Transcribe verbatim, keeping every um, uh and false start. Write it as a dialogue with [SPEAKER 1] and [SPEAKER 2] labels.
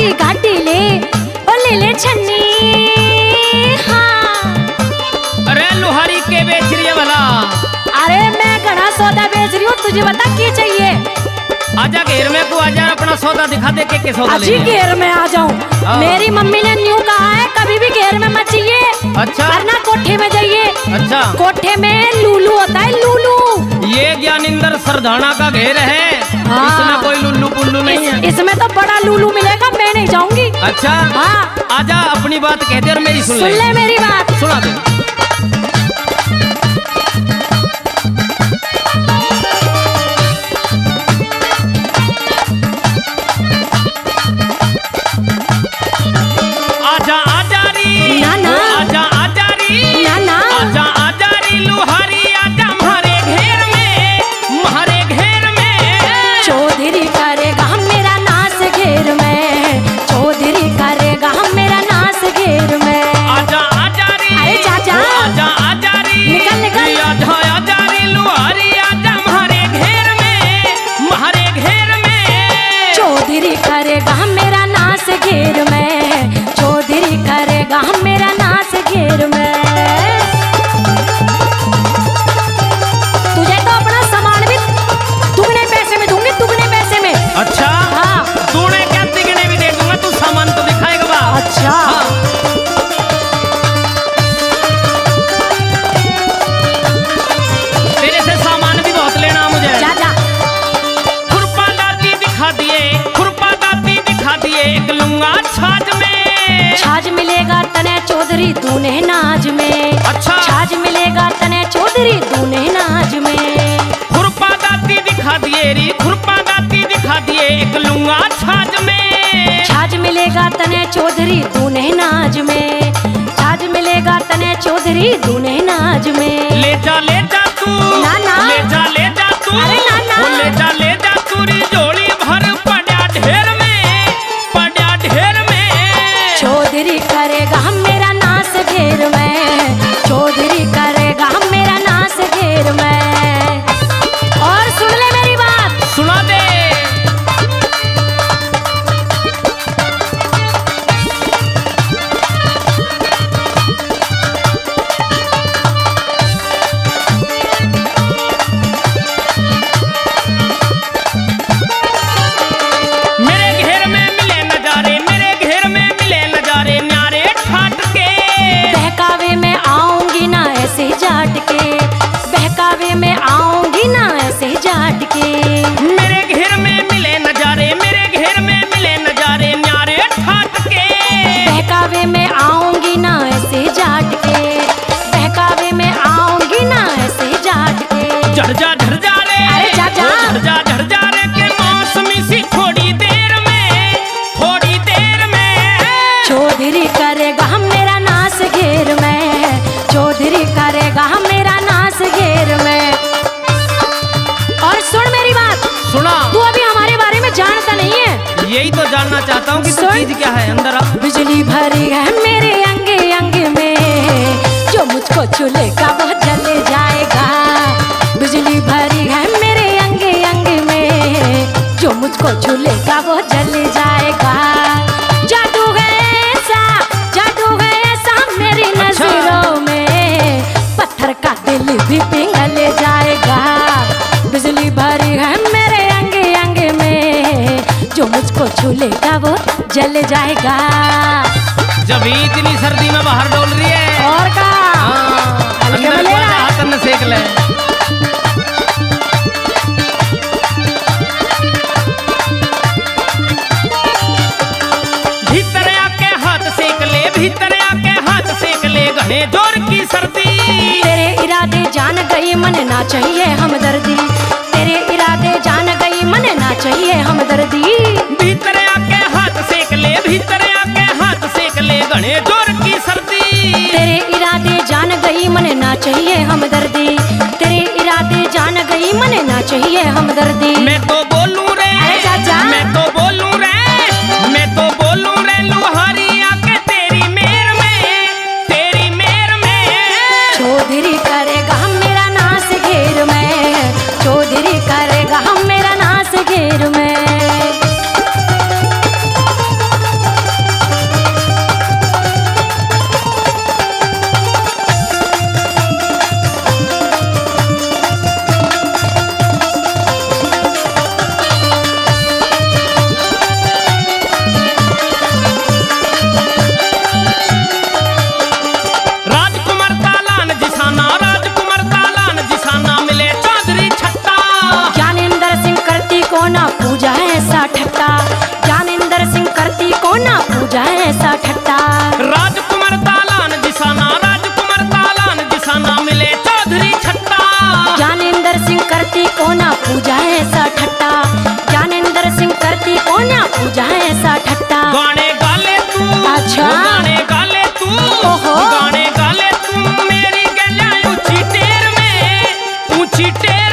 [SPEAKER 1] गाड़ी गाड़ी ले ओ ले ले छन्नी। हाँ
[SPEAKER 2] अरे लुहारी के बेच रही है भला?
[SPEAKER 1] अरे मैं घना सौदा बेच रही हूँ, तुझे बता क्या चाहिए?
[SPEAKER 2] आजा घेर में को आजा, अपना सौदा दिखा दे के, के सौदा
[SPEAKER 1] अच्छी घेर में आ जाऊं। मेरी मम्मी ने न्यू कहा है कभी भी घेर में मत चाहिए।
[SPEAKER 2] अच्छा
[SPEAKER 1] वरना कोठे में जाइए।
[SPEAKER 2] अच्छा
[SPEAKER 1] कोठे में लूलू होता है, लूलू।
[SPEAKER 2] ये ज्ञानिंदर सरधाना का घेर है। हाँ। इसमें कोई लुल्लू पुल्लू नहीं
[SPEAKER 1] इस,
[SPEAKER 2] है।
[SPEAKER 1] इसमें तो बड़ा लूलू मिलेगा, मैं नहीं जाऊंगी।
[SPEAKER 2] अच्छा
[SPEAKER 1] हाँ
[SPEAKER 2] आजा, अपनी बात कहते और मेरी सुन,
[SPEAKER 1] सुन ले मेरी बात।
[SPEAKER 2] सुना दे।
[SPEAKER 1] चौधरी तूने नाज में। अच्छा छाज मिलेगा तने चौधरी तूने नाज में।
[SPEAKER 2] खुरपा दाती दिखा दिए री, खुरपा दाती दिखा दिए एक लूंगा छाज में।
[SPEAKER 1] छाज मिलेगा तने चौधरी तूने नाज में। छाज मिलेगा तने चौधरी तूने नाज में।
[SPEAKER 2] ले जा ले जा तू,
[SPEAKER 1] ना ना
[SPEAKER 2] ले जा ले जा तू,
[SPEAKER 1] अरे ना ना
[SPEAKER 2] ले जा ले जा तू री जोड़ी भर पड़ा ढेर में, पड़ा ढेर में।
[SPEAKER 1] चौधरी करेगा हम मेरा नास घेर में। चौधरी करेगा हम मेरा नास घेर में। और सुन ले मेरी बात,
[SPEAKER 2] सुना दे। मेरे घेर में मिले नजारे, मेरे घेर में मिले नजारे न्यारे ठाट के।
[SPEAKER 1] बहकावे में आऊंगी ना ऐसे जाट के। बहकावे में आऊंगी ना ऐसे जाट के।
[SPEAKER 2] झड़ जा झड़ जा रे,
[SPEAKER 1] अरे जा जा
[SPEAKER 2] झड़ जा झड़ जा रे के मौसमी सी थोड़ी देर में, थोड़ी देर में।
[SPEAKER 1] चौधरी करेगा हम मेरा नास घेर में। चौधरी करेगा हम मेरा नास घेर में। और सुन मेरी बात,
[SPEAKER 2] सुना।
[SPEAKER 1] तू अभी हमारे बारे में जानता नहीं है।
[SPEAKER 2] यही तो जानना चाहता हूँ कि तू चीज क्या है अंदर आ।
[SPEAKER 1] बिजली भरी है मेरे अंगे अंग में, जो मुझको छूलेगा वो जल जाएगा। बिजली भरी है मेरे अंगे अंग में, जो मुझको छूलेगा वो जल जाएगा। जादू है ऐसा, जादू है ऐसा मेरी नजरों में, पत्थर का दिल भी पिघल जाएगा। बिजली भरी है मेरे अंगे अंगे में, जो मुझको छूलेगा वो जल जाएगा।
[SPEAKER 2] जब इतनी सर्दी में बाहर डोल रही है
[SPEAKER 1] और का
[SPEAKER 2] अंदर हाथ न सेक ले। भीतर आके हाथ सेक ले, भीतर आके हाथ सेक ले घने जोर की सर्दी।
[SPEAKER 1] तेरे इरादे जान गई मन ना चाहिए हमदर्दी। तेरे इरादे जान गई मन ना चाहिए हमदर्दी।
[SPEAKER 2] भीतर आके हाथ सेक ले, भीतर आके हाथ सेक ले घने जोर की सर्दी।
[SPEAKER 1] तेरे इरादे जान गई मन ना चाहिए हमदर्दी। तेरे इरादे जान गई मन ना चाहिए हमदर्दी।
[SPEAKER 2] मैं तो बोलूं रे,
[SPEAKER 1] अरे चाचा,
[SPEAKER 2] मैं तो बोलूं रे, मैं तो बोलूं रे लुहारी आके तेरी मेर में, तेरी मेर में।
[SPEAKER 1] चौधरी करेगा हम मेरा नास घेर में। चौधरी करेगा हम मेरा नास घेर में।
[SPEAKER 2] टेढ़ी